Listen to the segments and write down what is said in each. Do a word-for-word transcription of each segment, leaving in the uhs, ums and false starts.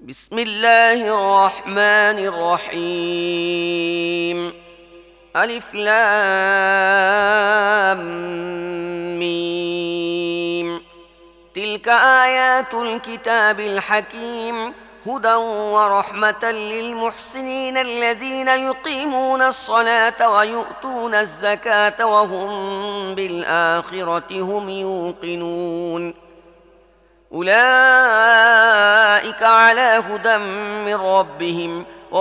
بسم الله الرحمن الرحيم ألف لام ميم تلك آيات الكتاب الحكيم هدى ورحمة للمحسنين الذين يقيمون الصلاة ويؤتون الزكاة وهم بالآخرة هم يوقنون أولئك على هدى من ربهم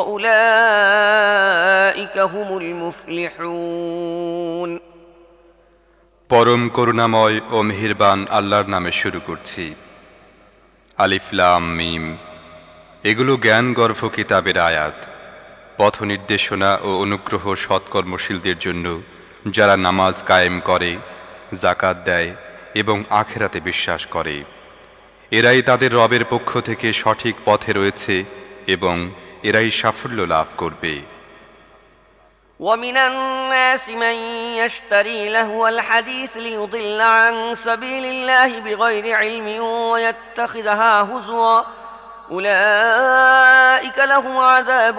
وأولئك هم المفلحون পরম করুণাময় ও মেহেরবান আল্লাহর নামে শুরু করছি। আলিফ লাম মিম। এগুলো জ্ঞানগর্ভ কিতাবের আয়াত, পথ নির্দেশনা ও অনুগ্রহ সৎকর্মশীলদের জন্য, যারা নামাজ কায়েম করে, যাকাত দেয় এবং আখিরাতে বিশ্বাস করে। এরাই তাদের রবের পক্ষ থেকে সঠিক পথে রয়েছে এবং এরাই সাফল্য লাভ করবে। ومن الناس من يشتري لهو الحديث ليضل عن سبيل الله بغير علم ويتخذها هزوا أولئك لهم عذاب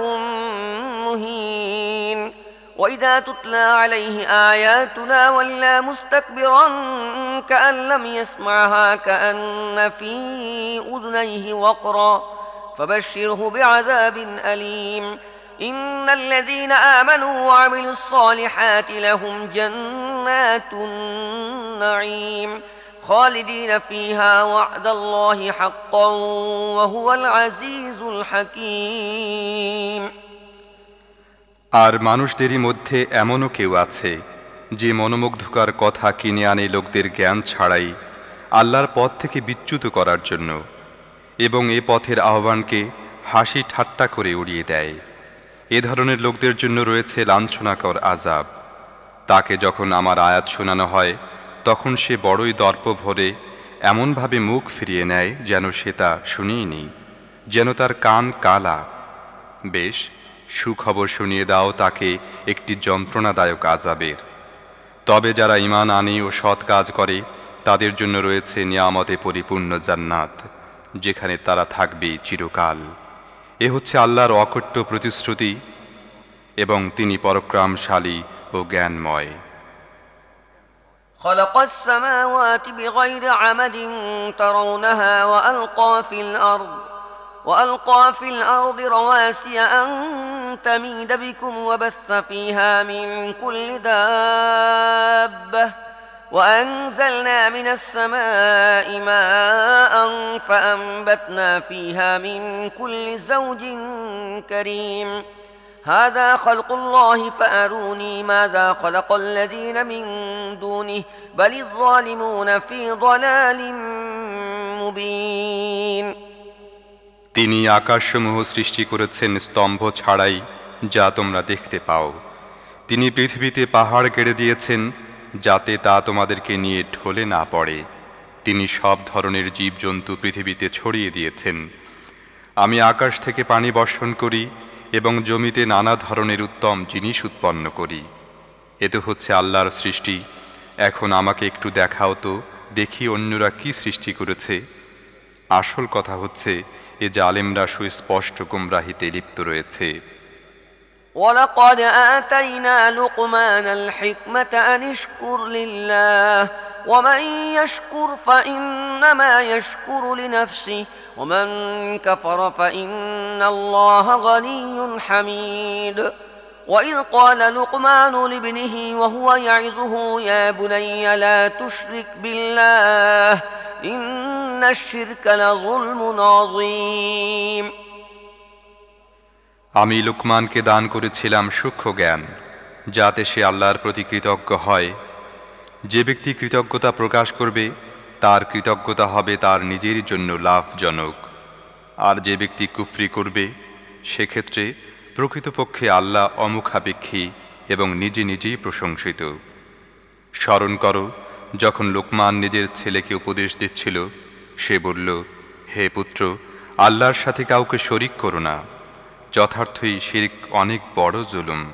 مهين وإذا تتلى عليه آياتنا ولى مستكبرا كأن لم يسمعها كأن في أذنيه وقرا فبشره بعذاب أليم إن الذين آمنوا وعملوا الصالحات لهم جنات النعيم خالدين فيها وعد الله حقا وهو العزيز الحكيم আর মানুষদেরই মধ্যে এমনও কেউ আছে যে মনোমুগ্ধকর কথা কিনে আনে লোকদের জ্ঞান ছাড়াই আল্লাহর পথ থেকে বিচ্যুত করার জন্য, এবং এ পথের আহ্বানকে হাসি ঠাট্টা করে উড়িয়ে দেয়। এ ধরনের লোকদের জন্য রয়েছে লাঞ্ছনাকর আযাব। তাকে যখন আমার আয়াত শোনানো হয় তখন সে বড়ই দর্প ভরে এমনভাবে মুখ ফিরিয়ে নেয় যেন সে তা শুনিয়েনি, যেন তার কান কালা। বেশ, সুখবর শুনিয়ে দাও তাকে একটি যন্ত্রণাদায়ক আযাবের। তবে যারা ঈমান আনে ও সৎ কাজ করে তাদের জন্য রয়েছে নিয়ামতে পরিপূর্ণ জান্নাত, যেখানে তারা থাকবে চিরকাল। এ হচ্ছে আল্লাহর অকট্য প্রতিশ্রুতি এবং তিনি পরাক্রমশালী ও জ্ঞানময়। خلق السماوات بغير عمد ترونها وألقى في الأرض وألقى في الأرض رواسي أن تميد بكم وبث فيها من كل دابة وأنزلنا من السماء ماء فأنبتنا فيها من كل زوج كريم هذا خلق الله فأروني ماذا خلق الذين من دونه بل الظالمون في ضلال مبين তিনি আকাশসমূহ সৃষ্টি করেছেন স্তম্ভ ছাড়াই, যা তোমরা দেখতে পাও। তিনি পৃথিবীতে পাহাড় গেড়ে দিয়েছেন যাতে তা তোমাদেরকে নিয়ে ঢলে না পড়ে। তিনি সব ধরনের জীবজন্তু পৃথিবীতে ছড়িয়ে দিয়েছেন। আমি আকাশ থেকে পানি বর্ষণ করি এবং জমিতে নানা ধরনের উত্তম জিনিস উৎপন্ন করি। এ তো হচ্ছে আল্লাহর সৃষ্টি। এখন আমাকে একটু দেখাও তো, দেখি অন্যরা কি সৃষ্টি করেছে। আসল কথা হচ্ছে এ জালেমরা সুস্পষ্ট গুমরাহিতে লিপ্ত রয়েছে। ولقد آتينا لقمان الحكمة أن اشكر لله ومن يشكر فإنما يشكر لنفسه ومن كفر فإن الله غني حميد وإذ قال لقمان لابنه وهو يعظه يا بني لا تشرك بالله إن الشرك لظلم عظيم আমি লুকমানকে দান করেছিলাম সূক্ষ্ম জ্ঞান, যাতে সে আল্লাহর প্রতি কৃতজ্ঞ হয়। যে ব্যক্তি কৃতজ্ঞতা প্রকাশ করবে তার কৃতজ্ঞতা হবে তার নিজের জন্য লাভজনক, আর যে ব্যক্তি কুফরি করবে সেক্ষেত্রে প্রকৃতপক্ষে আল্লাহ অমুখাপেক্ষী এবং নিজে নিজেই প্রশংসিত। স্মরণ করো যখন লুকমান নিজের ছেলেকে উপদেশ দিচ্ছিল, সে বলল, হে পুত্র, আল্লাহর সাথে কাউকে শরিক করো না, যথার্থই শিরক অনেক বড় জুলুম।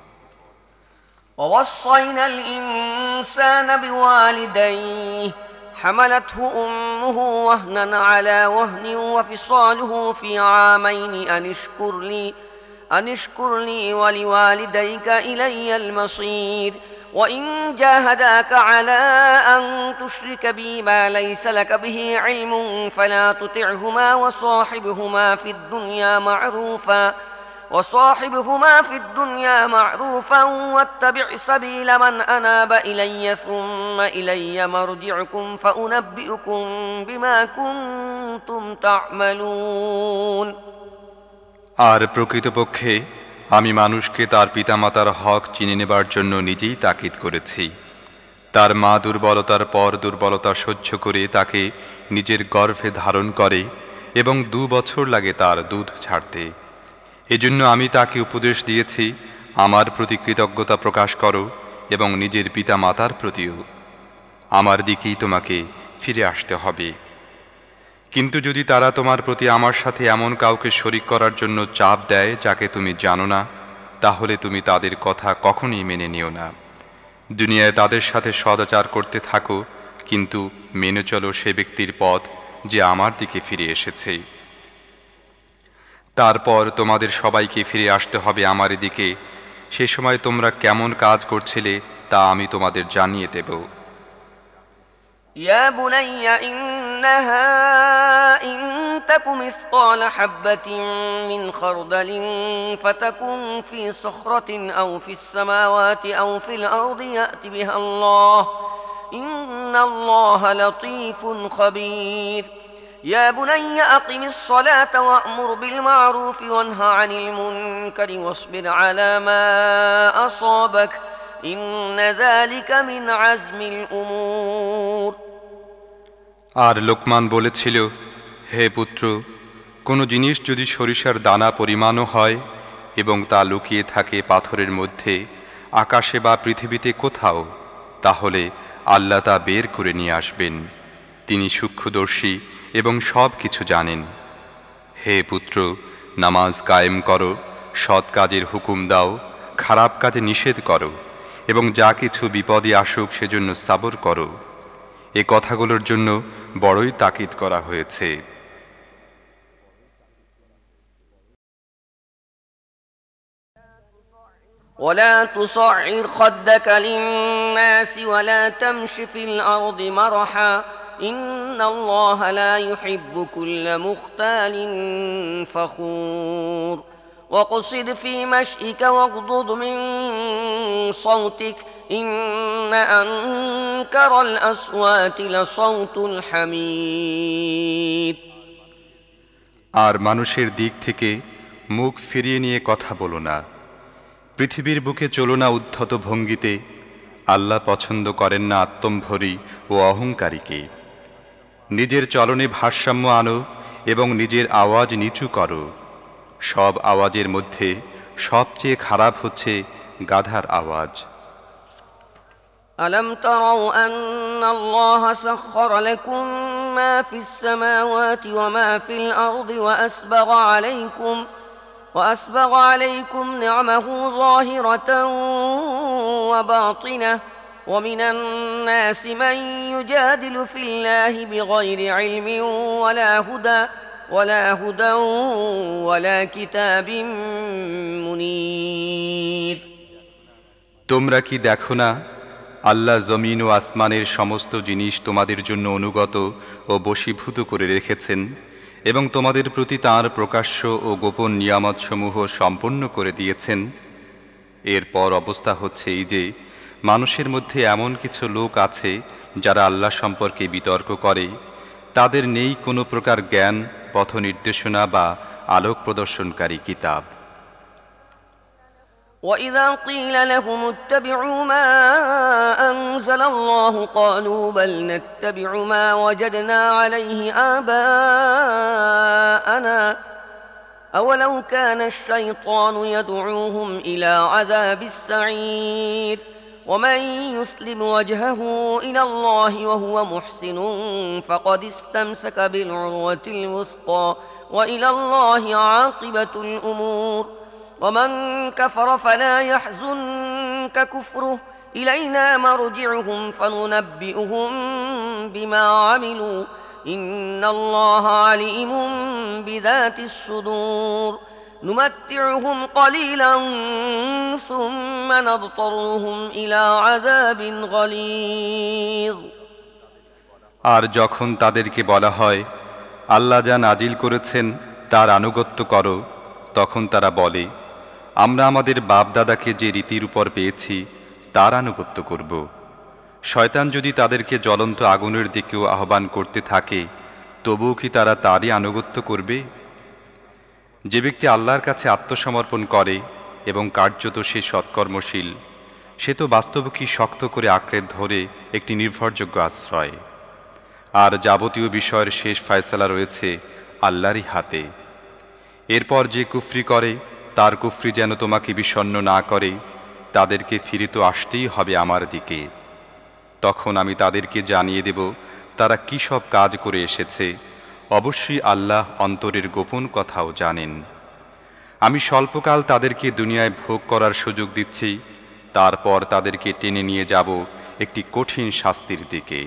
ووصينا الإنسان بوالديه حملته أمه وهنا على وهن وفصاله في عامين أن اشكر لي أن اشكر لي ولوالديك إلي المصير وإن جاهداك على أن تشرك بي ما ليس لك به علم فلا تطعهما وصاحبهما في الدنيا معروفا وصاحبهما في الدنيا معروفا واتبع سبيل من أناب إلي ثم إلي مرجعكم فأنبئكم بما كنتم تعملون আর প্রকৃতপক্ষে আমি মানুষকে তার পিতামাতার হক চিনে নেবার জন্য নিজেই তাকিদ করেছি। তার মা দুর্বলতার পর দুর্বলতা সহ্য করে তাকে নিজের গর্ভে ধারণ করে এবং দু বছর লাগে তার দুধ ছাড়তে। এজন্য আমি তাকে উপদেশ দিয়েছি, আমার প্রতি কৃতজ্ঞতা প্রকাশ করো এবং নিজের পিতা মাতার প্রতিও। আমার দিকেই তোমাকে ফিরে আসতে হবে। কিন্তু যদি তারা তোমার প্রতি আমার সাথে এমন কাউকে শরিক করার জন্য চাপ দেয় যাকে তুমি জানো না, তাহলে তুমি তাদের কথা কখনোই মেনে নিও না। দুনিয়ায় তাদের সাথে সদাচার করতে থাকো, কিন্তু মেনে চলো সে ব্যক্তির পথ যে আমার দিকে ফিরে এসেছে। তারপর তোমাদের সবাইকে ফিরে আসতে হবে আমার দিকে। সে সময় তোমরা কেমন কাজ করছিলে তা আমি তোমাদের জানিয়ে দেব। يا بني إنها إن تك مثقال حبة من خردل فتكن في صخرة أو في السماوات أو في الأرض يأت بها الله إن الله لطيف خبير يا بني أقم الصلاة وأمر بالمعروف وانه عن المنكر واصبر على ما أصابك إن ذلك من عزم الأمور আর লোকমান বলেছিল, হে পুত্র, কোনো জিনিস যদি সরিষার দানা পরিমাণও হয় এবং তা লুকিয়ে থাকে পাথরের মধ্যে, আকাশে বা পৃথিবীতে কোথাও, তাহলে আল্লাহ তা বের করে নিয়ে আসবেন। তিনি সূক্ষ্মদর্শী এবং সব কিছু জানেন। হে পুত্র, নামাজ কায়েম করো, সৎ কাজের হুকুম দাও, খারাপ কাজে নিষেধ করো এবং যা কিছু বিপদে আসুক সেজন্য সাবর করো। এ কথাগুলোর জন্য বড়ই তাকিদ করা হয়েছে। ولا تصعر خدك للناس ولا تمش في الأرض مرحا إن الله لا يحب كل مختال فخور وقصد في مشيك واغضض من صوتك إن أنكر الأصوات لصوت الحمير আর মানুষের দিক থেকে মুখ ফিরিয়ে নিয়ে কথা বলো না, পৃথিবীর বুকে চলো না উদ্ধত ভঙ্গিতে। আল্লাহ পছন্দ করেন না আত্মম্ভরী ও অহংকারীকে। নিজের চলনে ভারসাম্য আনো এবং নিজের আওয়াজ নিচু করো। সব আওয়াজের মধ্যে সবচেয়ে খারাপ হচ্ছে গাধার আওয়াজ। ألم تروا أن الله سخر لكم ما في السماوات وما في الأرض وأسبغ عليكم وأسبغ عليكم نعمه ظاهرة وباطنة ومن الناس من يجادل في الله بغير علم ولا هدى ولا هدى ولا كتاب منير তোমরা কি দেখো না, আল্লাহ জমিন ও আসমানের সমস্ত জিনিস তোমাদের জন্য অনুগত ও বশীভূত করে রেখেছেন এবং তোমাদের প্রতি তাঁর প্রকাশ্য ও গোপন নিয়ামতসমূহ সম্পন্ন করে দিয়েছেন। এরপর অবস্থা হচ্ছে এই যে, মানুষের মধ্যে এমন কিছু লোক আছে যারা আল্লাহ সম্পর্কে বিতর্ক করে। তাদের নেই কোনো প্রকার জ্ঞান, পথ নির্দেশনা বা আলোক প্রদর্শনকারী কিতাব। وإذا قيل لهم اتبعوا ما أنزل الله قالوا بل نتبع ما وجدنا عليه آباءنا أولو كان الشيطان يدعوهم إلى عذاب السعير ومن يسلم وجهه إلى الله وهو محسن فقد استمسك بالعروة الوثقى وإلى الله عاقبة الأمور ومن كفر فلا يحزنك كفره إلينا مرجعهم فننبئهم بما عملوا إن الله عليم بذات الصدور نمتعهم قليلا ثم نضطرهم إلى عذاب غليظ আর যখন তাদেরকে বলা হয় আল্লাহ যা নাজিল করেছেন তার আনুগত্য করো, তখন তারা বলে আমরা আমাদের বাপ-দাদাকে যে রীতির উপর পেয়েছি তার আনুগত্য করব। শয়তান যদি তাদেরকে জ্বলন্ত আগুনের দিকেও আহ্বান করতে থাকে, তবুও কি তারা তারই আনুগত্য করবে? যে ব্যক্তি আল্লাহর কাছে আত্মসমর্পণ করে এবং কার্যত সে সৎকর্মশীল, সে তো বাস্তবকে শক্ত করে আঁকড়ে ধরে একটি নির্ভরযোগ্য আশ্রয়। আর যাবতীয় বিষয়ের শেষ ফয়সালা রয়েছে আল্লাহরই হাতে। এরপর যে কুফরি করে তার কুফরি যেন তোমাকে বিষণ্ণ না করে, তাদেরকে ফিরে তো আসতেই হবে আমার দিকে। তখন আমি তাদেরকে জানিয়ে দেব তারা কী সব কাজ করে এসেছে। অবশ্যই আল্লাহ অন্তরের গোপন কথাও জানেন। আমি স্বল্পকাল তাদেরকে দুনিয়ায় ভোগ করার সুযোগ দিচ্ছি, তারপর তাদেরকে টেনে নিয়ে যাব একটি কঠিন শাস্তির দিকে।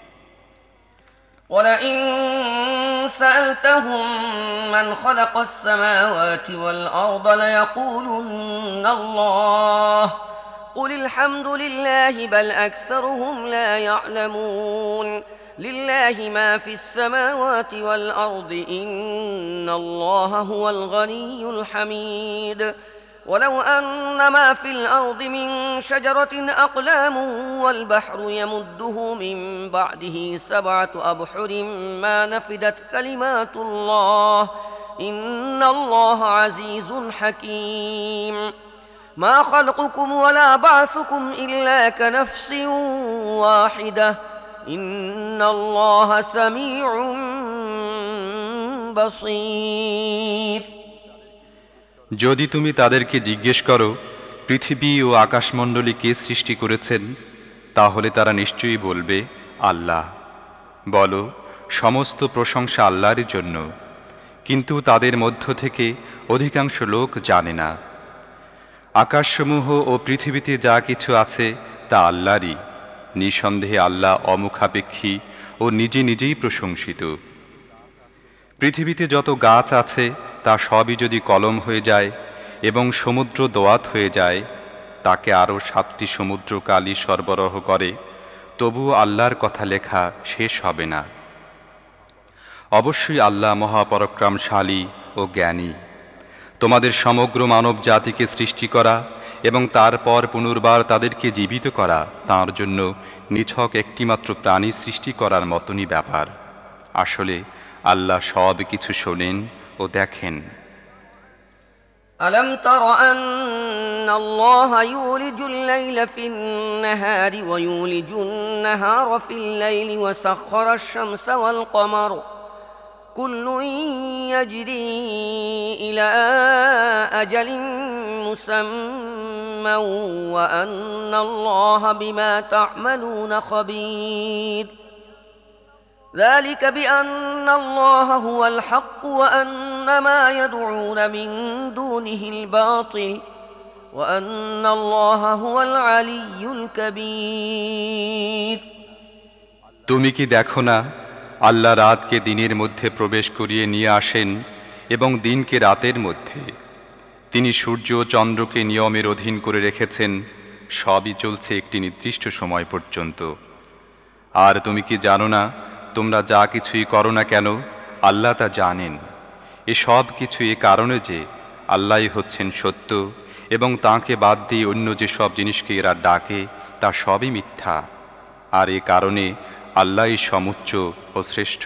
ولئن سألتهم من خلق السماوات والأرض ليقولن الله قل الحمد لله بل أكثرهم لا يعلمون لله ما في السماوات والأرض إن الله هو الغني الحميد ولو أن ما في الأرض من شجرة أقلام والبحر يمده من بعده سبعة أبحر ما نفدت كلمات الله إن الله عزيز حكيم ما خلقكم ولا بعثكم إلا كنفس واحدة إن الله سميع بصير যদি তুমি তাদেরকে জিজ্ঞেস করো পৃথিবী ও আকাশমণ্ডলী কে সৃষ্টি করেছেন, তাহলে তারা নিশ্চয়ই বলবে আল্লাহ। বলো, সমস্ত প্রশংসা আল্লাহরই জন্য, কিন্তু তাদের মধ্য থেকে অধিকাংশ লোক জানে না। আকাশসমূহ ও পৃথিবীতে যা কিছু আছে তা আল্লাহরই। নিঃসন্দেহে আল্লাহ অমুখাপেক্ষী ও নিজে নিজেই প্রশংসিত। পৃথিবীতে যত গাছ আছে তা সবই যদি কলম হয়ে যায় এবং সমুদ্র দোয়াত হয়ে যায়, তাকে আরও সাতটি সমুদ্র কালি সরবরাহ করে, তবুও আল্লাহর কথা লেখা শেষ হবে না। অবশ্যই আল্লাহ মহাপরাক্রমশালী ও জ্ঞানী। তোমাদের সমগ্র মানব জাতিকে সৃষ্টি করা এবং তারপর পুনর্বার তাদেরকে জীবিত করা তাঁর জন্য নিছক একটিমাত্র প্রাণী সৃষ্টি করার মতনই ব্যাপার। আসলে আল্লাহ সব কিছু শোনেন ও দেখেন। ألم تر أن الله يولج الليل في النهار ويولج النهار في الليل وسخر الشمس والقمر كل يجري إلى أجل مسمى وأن الله بما تعملون خبير ذلك بأن الله هو الحق وأن ما يدعون من دونه الباطل وأن الله هو العلي الكبير তুমি কি দেখো না, আল্লাহ রাতকে দিনের মধ্যে প্রবেশ করিয়ে নিয়ে আসেন এবং দিনকে রাতের মধ্যে। তিনি সূর্য ও চন্দ্রকে নিয়মের অধীন করে রেখেছেন, সবই চলছে একটি নির্দিষ্ট সময় পর্যন্ত। আর তুমি কি জানো না, তোমরা যা কিছুই করো না কেন আল্লাহ তা জানেন। এ সব কিছু এ কারণে যে আল্লাহই হচ্ছেন সত্য এবং তাঁকে বাদ দিয়ে অন্য যে সব জিনিসকে এরা ডাকে তা সবই মিথ্যা। আর এ কারণে আল্লাহই সমুচ্চ ও শ্রেষ্ঠ।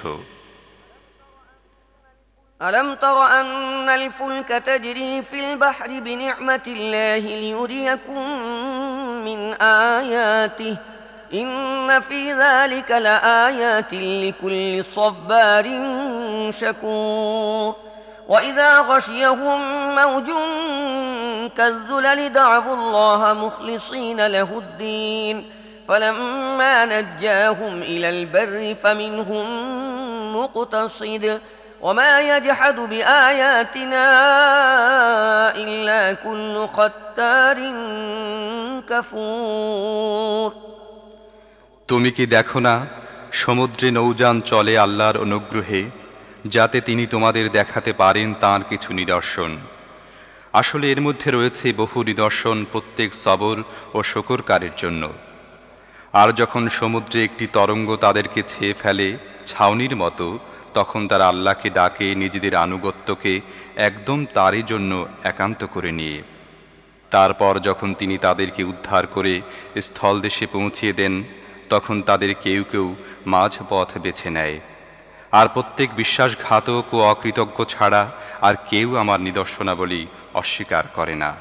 ألم تر أن الفلك تجري في البحر بنعمة الله ليريكم من آياته إن في ذلك لآيات لكل صبار شكور وإذا غشيهم موج كالظلل دعوا الله مخلصين له الدين فلما نجاهم إلى البر فمنهم مقتصد وما يجحد بآياتنا إلا كل ختار كفور তুমি কি দেখো না, সমুদ্রে নৌযান চলে আল্লাহর অনুগ্রহে, যাতে তিনি তোমাদের দেখাতে পারেন তাঁর কিছু নিদর্শন। আসলে এর মধ্যে রয়েছে বহু নিদর্শন প্রত্যেক সবর ও শকরকারীর জন্য। আর যখন সমুদ্রে একটি তরঙ্গ তাদেরকে ছেয়ে ফেলে ছাউনির মতো, তখন তারা আল্লাহকে ডাকে নিজেদের আনুগত্যকে একদম তারই জন্য একান্ত করে নিয়ে। তারপর যখন তিনি তাদেরকে উদ্ধার করে স্থলদেশে পৌঁছিয়ে দেন, তখন তাদের কেউ কেউ মাঝপথ বেছে নেয়। আর প্রত্যেক বিশ্বাসঘাতক ও অকৃতজ্ঞ ছাড়া আর কেউ আমার নিদর্শনাবলী অস্বীকার করে না।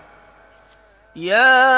يا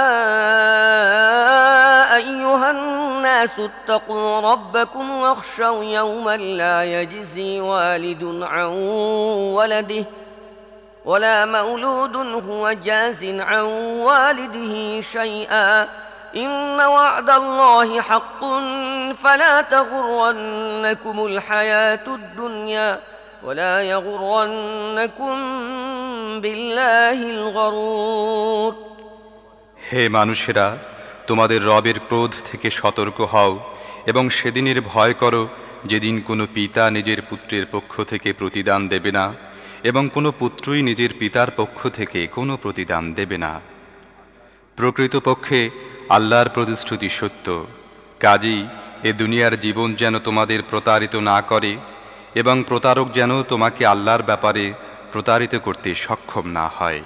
أيها الناس اتقوا ربكم واخشوا يوما لا يجزي والد عن ولده ولا مولود هو جاز عن والده شيئا إن وعد الله حق فلا تغرنكم الحياة الدنيا ولا يغرنكم بالله الغرور। হে মানুষেরা, তোমাদের রবের ক্রোধ থেকে সতর্ক হও এবং সেদিনের ভয় করো যেদিন কোনো পিতা নিজের পুত্রের পক্ষ থেকে প্রতিদান দেবে না এবং কোনো পুত্রই নিজের পিতার পক্ষ থেকে কোনো প্রতিদান দেবে না। প্রকৃতপক্ষে আল্লাহর প্রতিশ্রুতি সত্য। কাজেই এ দুনিয়ার জীবন যেন তোমাদের প্রতারিত না করে এবং প্রতারক যেন তোমাকে আল্লাহর ব্যাপারে প্রতারিত করতে সক্ষম না হয়।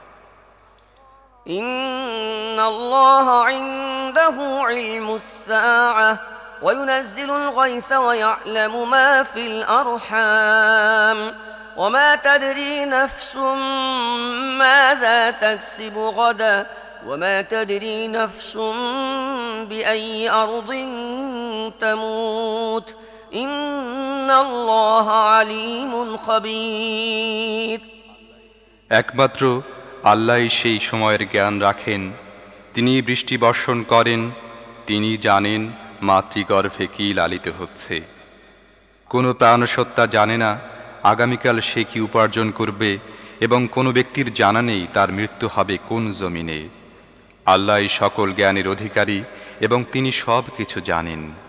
ইন্নাল্লাহা ইনদাহু ইলমুস সাআহ ওয়া ইউনাজ্জিলুল গায়সা ওয়া ইয়া'লামু মা ফিল আরহাম ওয়া মা তাদরি নাফসুম মাযা তাকসিবু গাদা ওয়া মা তাদরি নাফসুম বিআইয়ি আরদিন তামুত ইন্নাল্লাহা আলীমুন খাবীর। একমাত্র আল্লাহই সেই সময়ের জ্ঞান রাখেন। তিনি বৃষ্টি বর্ষণ করেন, তিনি জানেন মাতৃগর্ভে কি লালিত হচ্ছে। কোনো প্রাণসত্তা জানে না আগামীকাল সে কি উপার্জন করবে এবং কোনো ব্যক্তির জানা নেই তার মৃত্যু হবে কোন জমিনে। আল্লাহই সকল জ্ঞানের অধিকারী এবং তিনি সব কিছু জানেন।